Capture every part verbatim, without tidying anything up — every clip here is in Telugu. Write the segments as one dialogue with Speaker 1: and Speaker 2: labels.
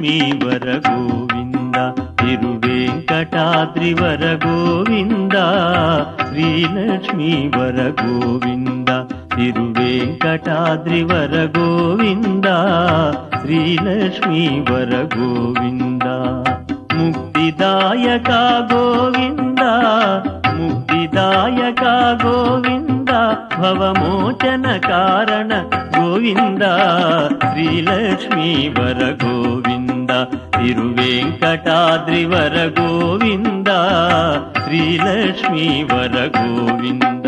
Speaker 1: శ్రీలక్ష్మీవర గోవింద తిరువేంకటాద్రివర గోవింద శ్రీలక్ష్మీవర గోవింద తిరువేంకటాద్రివర గోవింద శ్రీలక్ష్మీవర గోవింద ముక్తిదాయక గోవింద ముక్తిదాయక గోవింద భవమోచన కారణ గోవింద శ్రీలక్ష్మీవర గోవింద తిరువేంకటాద్రివర గోవింద శ్రీలక్ష్మీవర గోవింద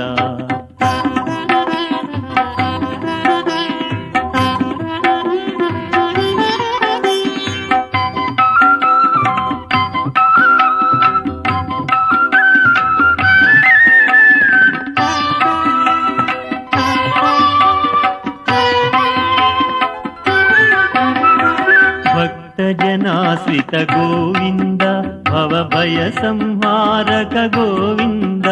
Speaker 1: జనాశ్రిత గోవింద భవభయ సంహారక గోవింద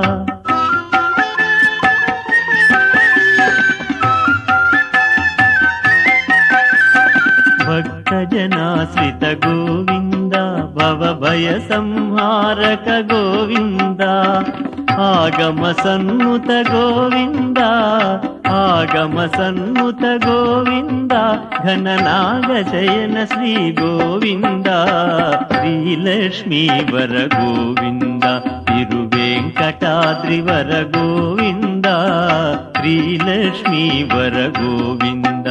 Speaker 1: భక్త జనాశ్రిత గోవింద భవభయ సంహారక గోవింద ఆగమ సన్నుత గోవింద ఆగమ సన్నుత గోవింద ఘననాగ శయన శ్రీ గోవింద శ్రీలక్ష్మీవర గోవింద తిరువేంకటాద్రివర గోవింద శ్రీలక్ష్మీవర గోవింద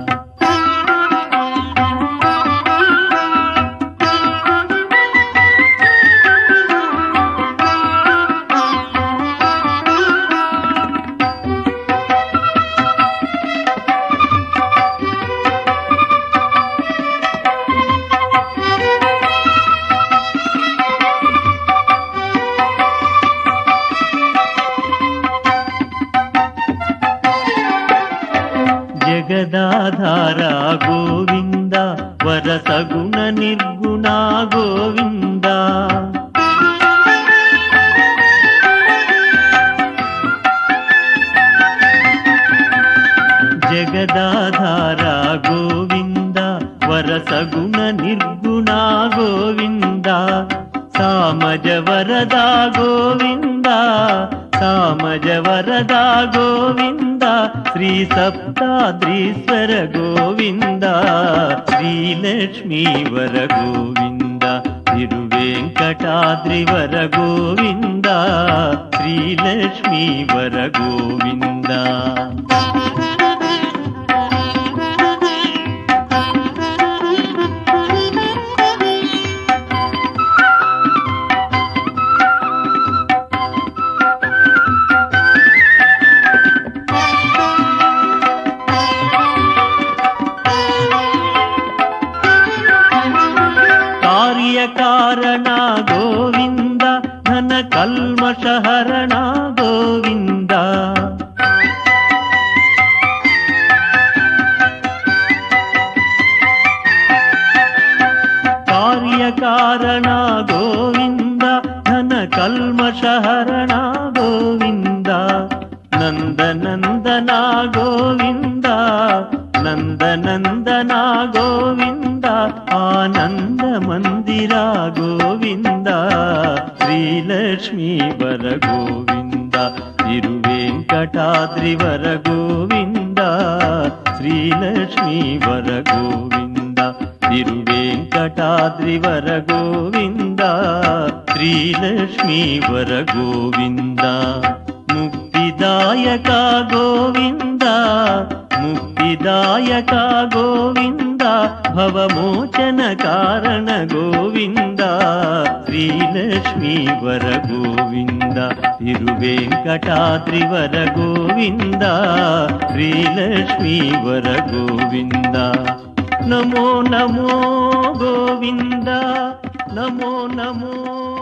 Speaker 1: జగదాధార గోవింద వరసగుణ నిర్గుణ గోవింద జగదాధార గోవింద వరసగుణ నిర్గుణ గోవింద సామజ వరదా గోవింద సామజ వరదా గోవింద శ్రీ సప్తాద్రీశ్వర గోవింద శ్రీలక్ష్మీవర గోవింద తిరువేంకటాద్రివర గోవింద శ్రీలక్ష్మీవర గోవింద కార్యకారణ గోవింద ఘన కల్మషహరణ గోవింద కార్యకారణ గోవింద ఘన కల్మషహరణ గోవింద నందనందన గోవింద నందనందన గోవింద ఆనంద మందిర గోవింద శ్రీలక్ష్మీవర గోవింద తిరువేంకటాద్రివర గోవింద శ్రీలక్ష్మీవర గోవింద తిరువేంకటాద్రివర గోవింద శ్రీలక్ష్మీవర గోవింద ముక్తిదాయక గోవింద ముక్తిదాయక గోవింద భవమోచన కారణ గోవింద శ్రీలక్ష్మీవర గోవింద తిరువేంకటాద్రివర గోవింద శ్రీలక్ష్మీవర గోవింద నమో నమో గోవింద నమో నమో